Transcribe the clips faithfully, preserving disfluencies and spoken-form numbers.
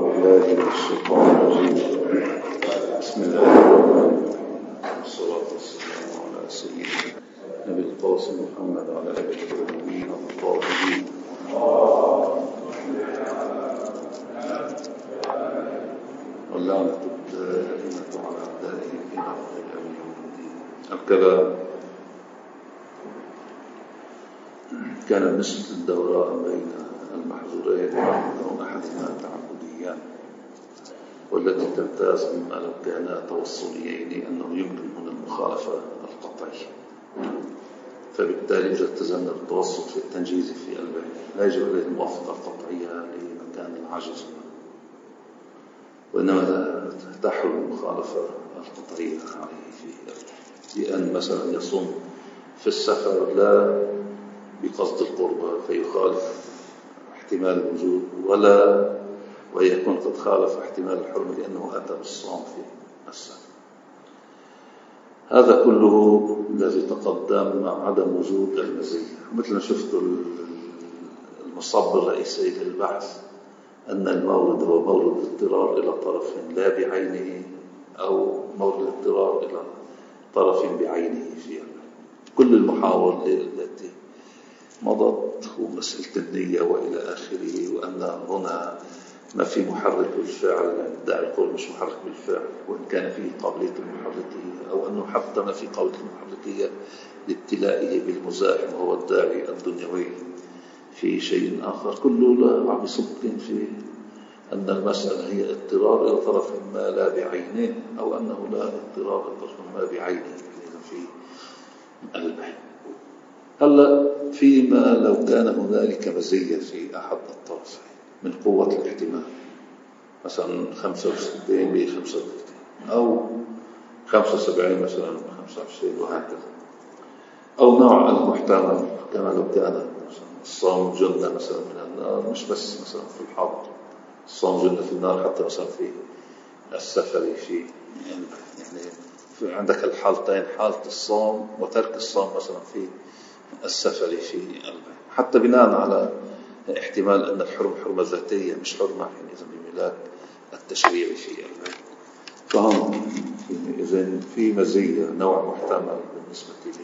بالله من الشيطان الرجيم. بسم الله الرحمن الرحيم، والصلاة والسلام على سيدنا نبي القاسم محمد وعلى آله الطيبين الطاهرين. واللعنة الدائمة على أعدائهم إلى يوم الدين. هكذا كان نسبة الدوراء بين المحظورين كون أحدهما تعبديان، والتي تمتاز مما لو كانا توصليين أنه يمكن هنا المخالفة القطعية، فبالتالي إذا التزمنا بالتوسط في التنجيز في البيان لا يجب عليه الموافقة القطعية لمكان العجز، وإنما تحل المخالفة القطعية عليه فيه، بأن مثلا يصوم في السفر لا بقصد القربة فيخالف احتمال الوجود، ولا ويكون قد خالف احتمال الحرمة لأنه أتى بالصوم في السفر. هذا كله الذي تقدم مع عدم وجود المزية. مثل ما شفتوا المصب الرئيسي للبحث أن المورد هو مورد الاضطرار إلى طرف لا بعينه أو مورد الاضطرار إلى طرف بعينه فيه. كل المحاور التي مضت ومسألة النية وإلى آخره، وأن هنا ما في محرك بالفعل، الداعي يقول مش محرك بالفعل وإن كان فيه قابلية المحركية، أو أنه حتى ما في قابلية المحركية لابتلائه بالمزاحم وهو الداعي الدنيوي في شيء آخر. كله لا عم يصب في أن المسألة هي اضطرار إلى طرف ما لا بعينه، أو أنه لا اضطرار إلى طرف ما بعينه في البحث. هلا فيما لو كان هنالك مزية في أحد الطرفين من قوة الاحتمال، مثلا خمسة وستين ب خمسة وثلاثين أو خمسة وسبعين مثلا خمسة وعشرين وهكذا، أو نوع المحتمل كما لو كان الصوم جنة مثلا من النار، مش بس مثلا في الحرب، الصوم جنة في النار حتى مثلا في السفر في يعني, يعني في عندك الحالتين، حالة الصوم وترك الصوم مثلا في السفر في البيت، حتى بناء على احتمال أن الحرم حرمة ذاتية مش حرمة إذن بملاك التشريع في البيت. فهم إذن في مزية نوع محتمل بالنسبة لي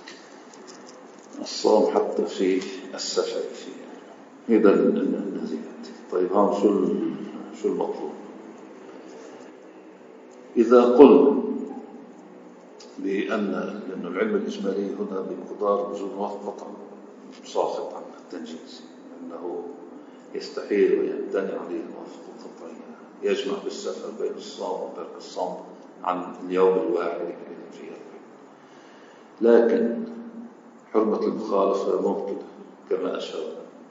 الصوم حتى في السفر في هذا الذي. طيب هم شو شو المطلوب؟ إذا قلنا بأن لأن العلم الإجمالي هنا بمقدار وجود وطن ساقط عن التنجيز، أنه يستحيل ويمتنع عليه الموافقة القطعية، يجمع بالسفر بين الصوم وترك الصوم عن اليوم الواحد في البيت. لكن حرمة المخالفة ممكنة كما أشار،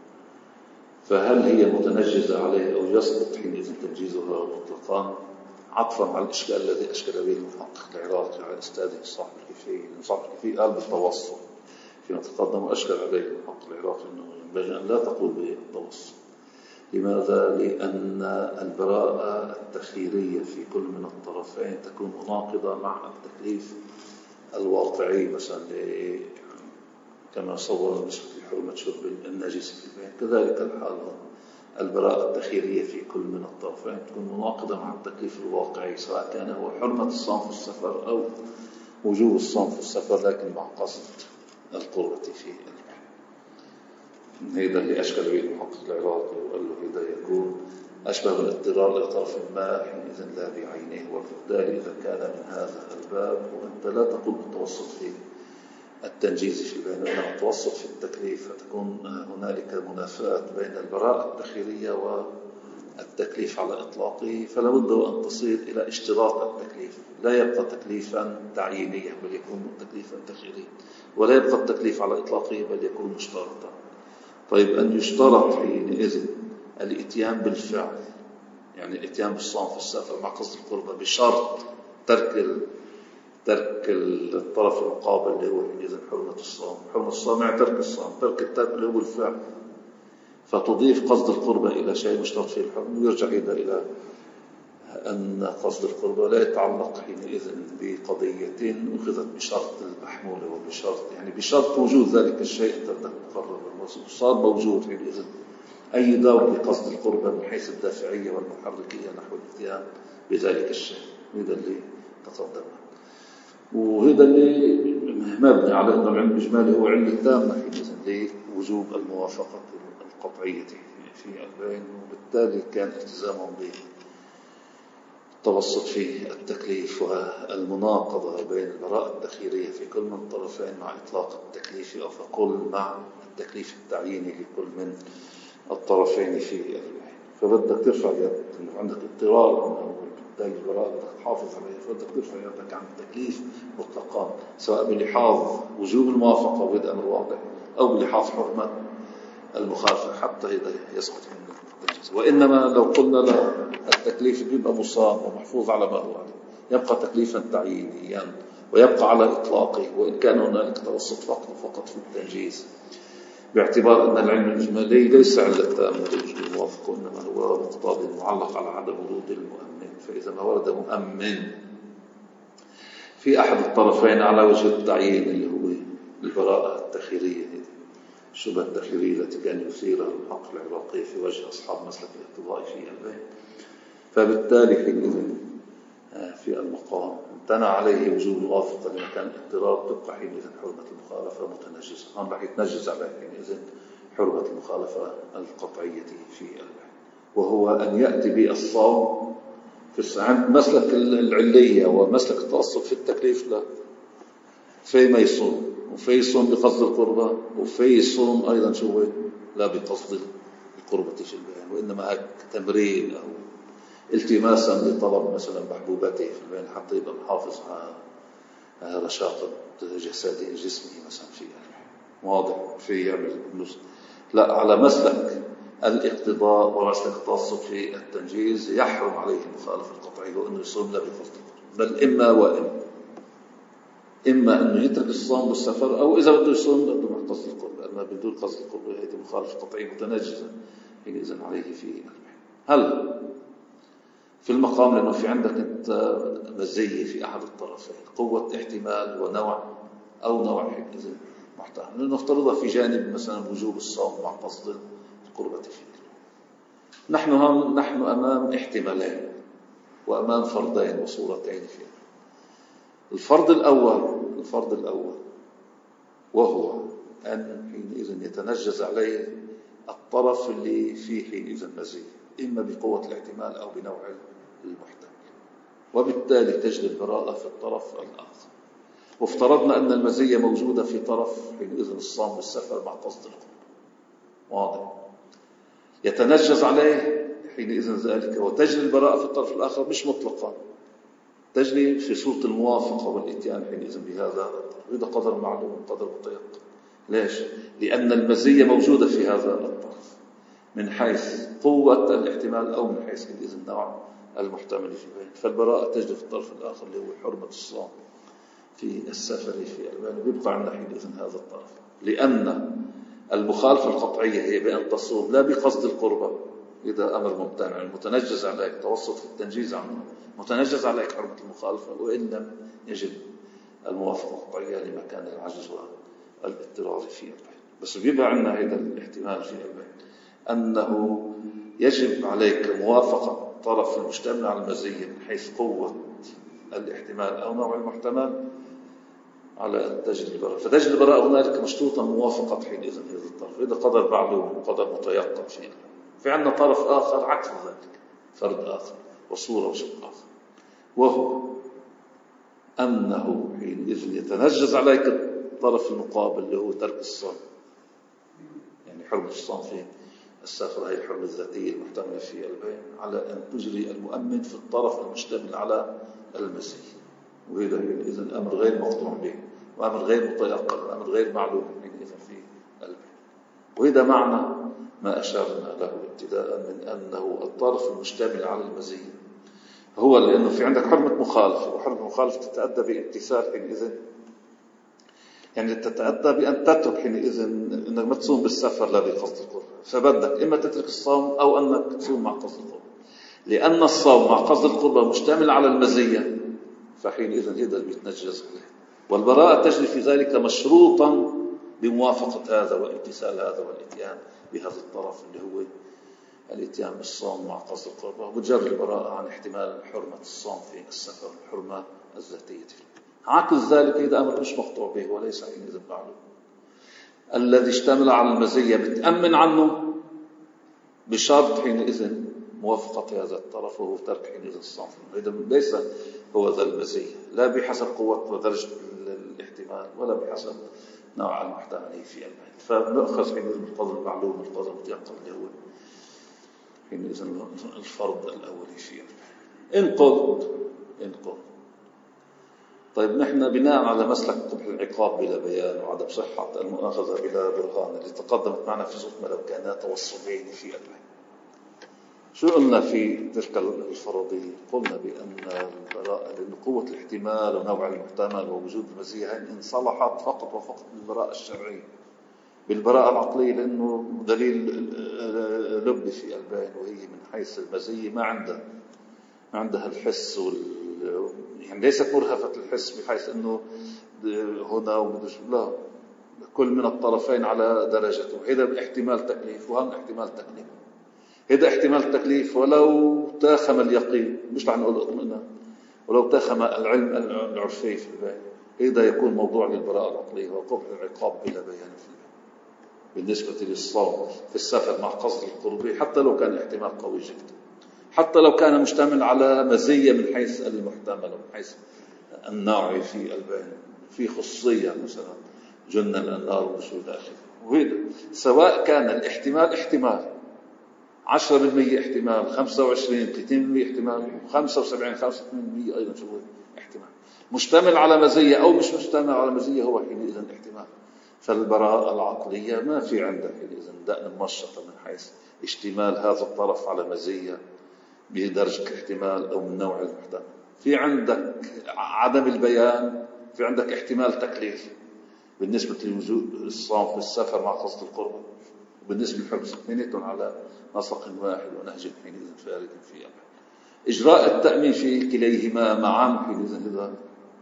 فهل هي متنجزة عليه أو يسقط حينئذ تنجيزها مطلقا، عطفا على الإشكال الذي أشكل به المحقق العراقي على أستاذه صاحب الكفي. صاحب الكفي قال بالتوسط فيما تقدم، وأشكل عليه المحقق العراقي أنه ينبغي أن لا تقول بالتوسط. لماذا؟ لأن البراءة التخييرية في كل من الطرفين تكون مناقضة مع التكليف الواقعي، مثلا كما صور بالنسبة لحرمة شرب النجس في البيت. كذلك الحال البراءة التخييرية في كل من الطرفين تكون مناقضة مع التكليف الواقعي، سواء كان هو حرمة الصوم في السفر أو وجوب الصوم في السفر لكن مع قصد القربة في البحر. هذا اللي أشكل به المحقق العراقي، وقال له هذا يكون أشبه بالاضطرار لطرف ما حينئذ لا بعينه. وبالتالي إذا كان من هذا الباب وأنت لا تقول بالتوسط في التنجيز في البيان وإنما التوسط في التكليف، فتكون هنالك منافاة بين البراءة التخييرية والتكليف على إطلاقه. فلا بد أن تصير إلى اشتراط التكليف، لا يبقى تكليفا تعيينيا بل يكون تكليفا تخييريا، ولا يبقى التكليف على إطلاقه بل يكون مشترطا. طيب أن يشترط حينئذ الاتيان بالفعل، يعني الاتيان بالصوم في السفر مع قصد القربة بشرط ترك ترك الطرف المقابل اللي هو حينئذ حرمة الصوم. حرمة الصوم يعني ترك الصوم، ترك الترك اللي هو الفعل، فتضيف قصد القربة إلى شيء مشترط فيه الحرم، ويرجع إلى أن قصد القربة لا يتعلق حينئذ بقضية أخذت بشرط المحمول وبشرط يعني بشرط وجود ذلك الشيء أنت تقرر صار موجود حينئذ أي يداوم بقصد القربة من حيث الدافعية والمحركية نحو الاتيان بذلك الشيء. هذا اللي تقدم، وهذا اللي مبني على أن العلم الإجمالي هو علم تامة حينئذ لوجوب الموافقة القطعية في البين، وبالتالي كان التزامهم بالتوسط في التكليف والمناقضة بين البراءة التخييرية في كل من الطرفين مع إطلاق التكليف أو فكل مع التكليف التعييني لكل من الطرفين في البين. فبدك ترفع يدك، عندك اضطرار بالتالي البراءة بدك تحافظ عليها، فبدك ترفع يدك عن التكليف مطلقا، سواء بلحاظ وجوب الموافقة وهذا أمر واضح، أو بلحاظ حرمة المخالفة حتى إذا يسقط من التنجيز. وإنما لو قلنا لا، التكليف بيبقى مصاب ومحفوظ على ما هو عليه، يبقى تكليفا تعيينيا ويبقى على إطلاقه، وإن كان هنالك توسط فقط فقط في التنجيز، باعتبار أن العلم الإجمالي ليس علة تامة لوجود الموافقة، وإنما هو مقتضى معلق على عدم ورود المؤمن. فإذا ما ورد مؤمن في أحد الطرفين على وجه التعيين اللي هو البراءة التخييرية، الشبهة التخييرية التي كان يثيرها العقل العراقي في وجه أصحاب مسلك الاقتضاء في البين، فبالتالي حينئذ في المقام امتنع عليه وجوب الموافقة لمكان الاضطرار، تبقى حينئذ حرمة المخالفة متنجزة. هم راح يتنجز عليه حينئذ حرمة المخالفة القطعية في البين، وهو أن يأتي بالصوم في عند مسلك العلية ومسلك التوسط في التكليف، لا، في ما يصوم وفي يصوم بقصد القربة، وفي يصوم أيضا شو لا بقصد القربة في البين، وإنما هيك تمرين أو التماسا لطلب مثلا محبوباته في البين حتى يبقى محافظ على رشاقة جسده جسمه مثلا في واضح في يعمل نص. لا، على مسلك الاقتضاء ومسلك التوسط في التنجيز يحرم عليه المخالفة القطعية وأنه يصوم لا بقصد القربة، بل إما وإما إما أنه يترك الصوم بالسفر، أو إذا بده يصوم بده مع قصد القربة، أما بدون قصد القربة هذه مخالفة قطعية متنجزة حينئذ عليه في البين. هل في المقام لأنه في عندك أنت مزية في أحد الطرفين، قوة احتمال ونوع أو نوع حينئذ محتمل، لأنه افترضها في جانب مثلا وجوب الصوم مع قصد القربة فيه. نحن هم نحن أمام احتمالين وأمام فرضين وصورتين فيه. الفرض الأول الفرض الأول وهو أن حينئذ يتنجز عليه الطرف اللي فيه حينئذ مزية، إما بقوة الاحتمال أو بنوع المحتمل، وبالتالي تجري البراءة في الطرف الآخر. وافترضنا أن المزية موجودة في طرف حينئذ الصوم بالسفر مع قصد القرب، واضح، يتنجز عليه حينئذ ذلك، وتجري البراءة في الطرف الآخر مش مطلقا، تجري في صورة الموافقة والإتيان حينئذ بهذا الطرف. هذا قدر معلوم قدر متيقن. ليش؟ لأن المزية موجودة في هذا الطرف من حيث قوة الاحتمال أو من حيث حينئذ النوع المحتمل في البين، فالبراءة تجري في الطرف الآخر اللي هو حرمة الصوم في السفر في البين، ويبقى عندنا حينئذ هذا الطرف. لأن المخالفة القطعية هي بأن تصوم لا بقصد القربة، إذا أمر ممتنع المتنجز عليك توسط في التنجيز عنه، متنجز عليك حرمة المخالفة، وإن لم يجب الموافقة القطعية لمكان العجز والاضطرار في البين. بس بيبقى عندنا هذا الاحتمال في البين أنه يجب عليك موافقة الطرف المشتمل على المزية من حيث قوة الاحتمال أو نوع المحتمل على أن تجري البراءة، فتجري البراءة هنالك مشروطا موافقة حينئذ هذا الطرف، إذا قدر معلوم وقدر متيقن فيه. في عندنا طرف آخر عكس ذلك، فرد آخر وصورة وشق آخر، وهو أنه حينئذ يتنجز عليك الطرف المقابل اللي هو ترك الصوم، يعني حرمة الصوم في السفر هي الحرمة الذاتية المحتملة في البين، على أن تجري المؤمن في الطرف المشتمل على المزية، وهذا إذن أمر غير مقطوع به وأمر غير متيقن وأمر غير معلوم حينئذ في البين. وهذا معنى ما أشارنا له ابتداء من أنه الطرف المشتمل على المزية هو لأنه في عندك حرمة مخالفة، وحرمة المخالفة تتأدى بامتثال حينئذ، يعني تتأدى بأن تترك حينئذ أنك ما تصوم بالسفر لا بقصد القرب، فبدك إما تترك الصوم أو أنك تصوم مع قصد القرب، لأن الصوم مع قصد القرب مشتمل على المزية، فحينئذ هذا بيتنجز عليه، والبراءة تجري في ذلك مشروطا بموافقة هذا وامتثال هذا والاتيان بهذا الطرف اللي هو الاتيان بالصوم مع قصد القربة، وبتجري البراءة عن احتمال حرمة الصوم في السفر، الحرمة الذاتية. عكس ذلك إذا أمر مش مقطوع به وليس حينئذ معلوم، الذي اشتمل على المزية بتأمن عنه بشرط حينئذ موافقة هذا الطرف، وهو ترك حينئذ الصوم. إذا ليس هو ذا المزية، لا بحسب قوة ودرجة الاحتمال ولا بحسب نوع المحتمل في المال. فنأخذ حينئذ القدر المعلوم والقدر المتيقن اللي هو حينئذ الفرض الأولي في المال. إن قلت إن قلت طيب نحن بناء على مسلك قبح العقاب بلا بيان وعدم صحة المؤاخذة بلا برهان اللي تقدمت معنا في صوت لو كان توصلين في المال، شو قلنا في تلك الفرضية؟ قلنا بأن البراءة لأن قوة الاحتمال ونوع المحتمل ووجود المزية إن صلحت فقط وفقط بالبراءة الشرعية. بالبراءة العقلية لأنه دليل لب في البين، وهي من حيث المزية ما عندها ما عندها الحس وال يعني ليست مرهفة الحس بحيث أنه هنا ومدرش، لا، كل من الطرفين على درجته. هذا احتمال تكليف وهم احتمال تكليف، هذا احتمال تكليف ولو تاخم اليقين، مش رح نقول اطمئنان، ولو تاخم العلم العرفي في البيان، هذا يكون موضوع للبراءة العقلية وقبح العقاب بلا بيان في البيان. بالنسبة للصوم في السفر مع قصد القرب حتى لو كان احتمال قوي جدا، حتى لو كان مشتمل على مزية من حيث المحتمل ومن حيث النوع في البيان، في خصوصية مثلا جنة النار وشو داخل، وهذا سواء كان الاحتمال احتمال عشرة بالمية احتمال، خمسة وعشرين ثلاثين بالمية احتمال، خمسة وسبعين خمسة بالمية أيضا شو احتمال، مشتمل على مزية أو مش مشتمل على مزية، هو حينئذ احتمال. فالبراءة العقلية ما في عندها حينئذ دأن ممشطة من حيث اشتمال هذا الطرف على مزية بدرجة الاحتمال أو من نوع المحتمل. في عندك عدم البيان، في عندك احتمال تكليف بالنسبة لوجود الصوم في السفر مع قصد القرب، وبالنسبة للحبس اثنيناتهم على نسق واحد ونهج حينئذ فارق في أمر. إجراء التأمين في كليهما معا حينئذ إذا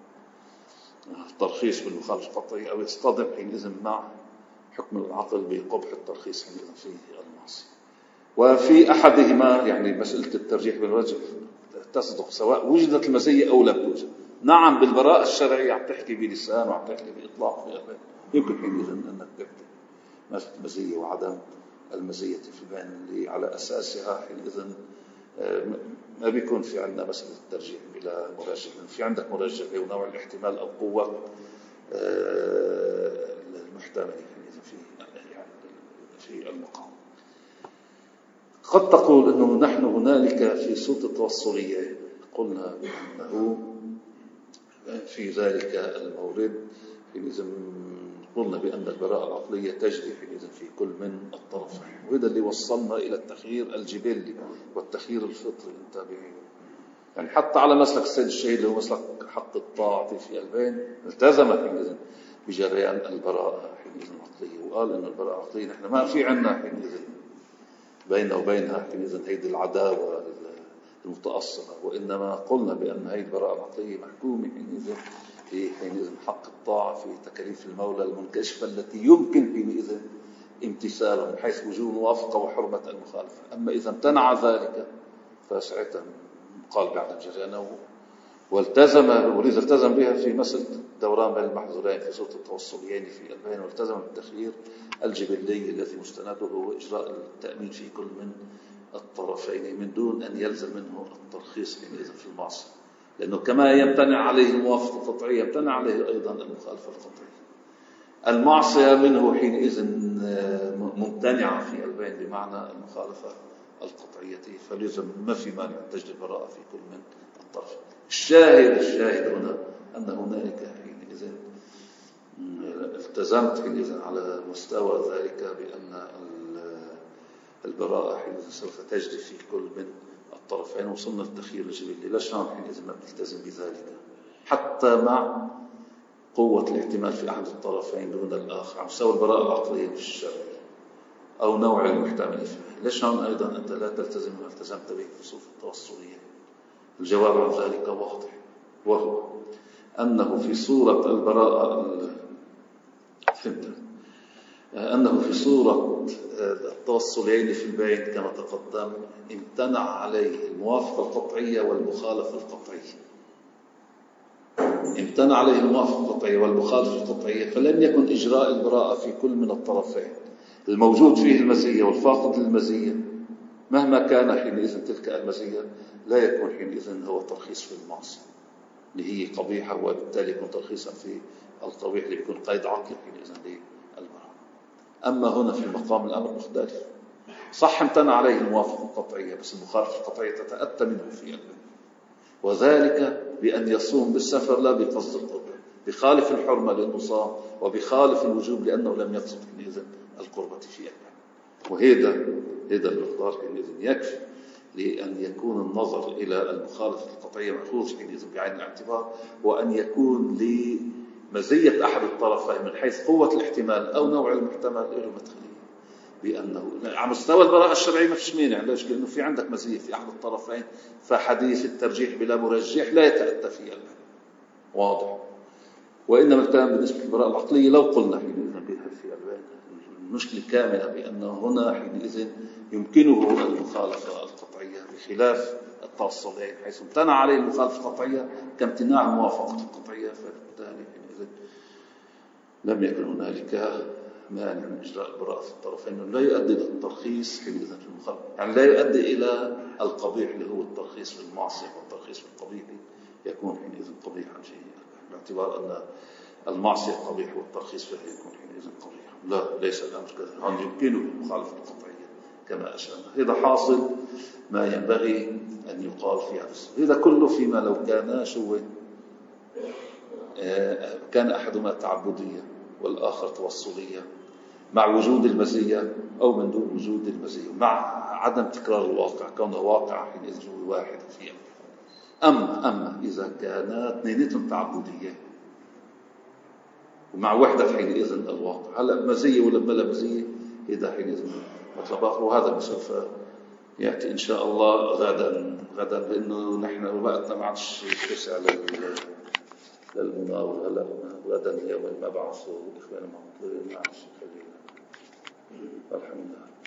الترخيص بالمخالفة القطعية أو يصطدم حينئذ مع حكم العقل بقبح الترخيص حينئذ في المعصية. وفي أحدهما يعني مسألة الترجيح بالوجه تصدق سواء وجدت المزية أو لم توجد. نعم بالبراءة الشرعية عم تحكي بلسان وعم تحكي بإطلاق في أبين، يمكن حينئذ أنك تحكي مسألة مزية وعدم المزية في البين اللي على أساسها حينئذ ما بيكون في عندنا مسألة الترجيح بلا مرجح، في عندك مرجح ونوع الاحتمال أو قوة المحتمل في في المقام. قد تقول أنه نحن هنالك في صوت التوصلية قلنا أنه في ذلك المورد حينئذ قلنا بأن البراءة العقلية تجري حينئذ في كل من الطرفين، وهذا اللي وصلنا إلى التخيير الجبلي والتخيير الفطري التابعي. يعني حتى على مسلك السيد الشهيد اللي هو مسلك حق الطاعة في البين التزم حينئذ بجريان البراءة حينئذ العقلية، وقال أن البراءة العقلية نحن ما في عنا حينئذ بيننا وبينها حينئذ هيدي العداوة المتأصلة، وإنما قلنا بأن هذه البراءة العقلية محكومة حينئذ في حينئذ حق الطاعة في تكاليف المولى المنكشفة التي يمكن حينئذ امتثالها من حيث وجود موافقة وحرمة المخالفة. أما إذا امتنع ذلك فساعتها قال بعد جريانه والتزم، ولذا التزم بها في مسألة دوران بين المحظورين في صورة التوصليين في البين، والتزم بالتخيير الجبلي الذي مستنده هو إجراء التأمين في كل من الطرفين من دون أن يلزم منه الترخيص حينئذ في المعصية، لأنه كما يمتنع عليه الموافقة القطعية يمتنع عليه أيضا المخالفة القطعية. المعصية منه حينئذ ممتنعة في البين بمعنى المخالفة القطعية، فليزم ما في مانع تجد البراءة في كل من الطرف. الشاهد الشاهد هنا أن هنالك حينئذ التزمت حينئذ على مستوى ذلك بأن البراءة حينئذ سوف تجري في كل من الطرفين. وصلنا للتخيير الجبلي، لا شان حينئذ ما بتلتزم بذلك حتى مع قوة الاحتمال في أحد الطرفين دون الآخر على مستوى البراءة العقلية والشرعية أو نوع المحتمل فيه. ليش هون أيضا أنت لا تلتزم ما التزمت به في صورة التوصلية؟ الجواب عن ذلك واضح، وهو أنه في صورة البراءة أنه في صورة التوصلين في البين كما تقدم امتنع عليه الموافقة القطعية والمخالفة القطعية، امتنع عليه الموافقة القطعية والمخالفة القطعية، فلم يكن إجراء البراءة في كل من الطرفين الموجود فيه المزية والفاقد للمزية مهما كان حينئذ تلك المزية لا يكون حينئذ هو ترخيص في المعصية اللي هي قبيحة، وبالتالي يكون ترخيصا في القبيح اللي يكون قيد عقلي حينئذ للبراءة. أما هنا في مقام الأمر مختلف، صح امتنع عليه الموافقة القطعية بس المخالفة القطعية تتأتى منه في البين، وذلك بأن يصوم بالسفر لا بقصد القربة، بخالف الحرمة لأنه صام، وبخالف الوجوب لأنه لم يقصد حينئذ القربة في البين. وهذا هذا المقدار حينئذ يكفي لأن يكون النظر إلى المخالفة القطعية مأخوذ حينئذ بعين الاعتبار، وأن يكون لمزية أحد الطرفين من حيث قوة الاحتمال أو نوع المحتمل له مدخلية، بأنه على مستوى البراءة الشرعية ما فيش مانع، ليش؟ لأنه في عندك مزية في أحد الطرفين، فحديث الترجيح بلا مرجح لا يتأتى في البين، واضح. وإنما الكلام بالنسبة للبراءة العقلية لو قلنا حينئذ بها في البين المشكلة كاملة، بأنه هنا حينئذ يمكنه المخالفة القطعية بخلاف التوصلين حيث امتنع عليه المخالفة القطعية كامتناع الموافقة القطعية، فبالتالي حينئذ لم يكن هنالك مانع من إجراء البراءة في الطرفين، لا يؤدي إلى الترخيص حينئذ في المخالفة، يعني لا يؤدي إلى القبيح اللي هو الترخيص في المعصية، والترخيص في القبيح يكون حينئذ قبيحا في باعتبار أن المعصية قبيح والترخيص فيها يكون حينئذ قبيح. لا، ليس الأمر كذلك، هل يمكنه المخالفة القطعية كما أشرنا. هذا حاصل ما ينبغي أن يقال في هذا السبب. هذا كله فيما لو كان شو كان أحدهما تعبدية والآخر توصلية مع وجود المزية أو من دون وجود المزية، مع عدم تكرار الواقع كونه واقع حينئذ هو واحد فيه. أما أما إذا كانت اثنينتهم تعبدية ومع وحدة حينئذ الواقع، هلا مزية ولا بلا مزية، إذا حينئذ مطلب آخر. وهذا سوف يأتي إن شاء الله غدا غدا لأنه نحن وقتنا ما عادش يتسع للمناورة. هلا غدا يوم المبعث والإخوان المعطلين ما عادش خلينا. الحمد لله.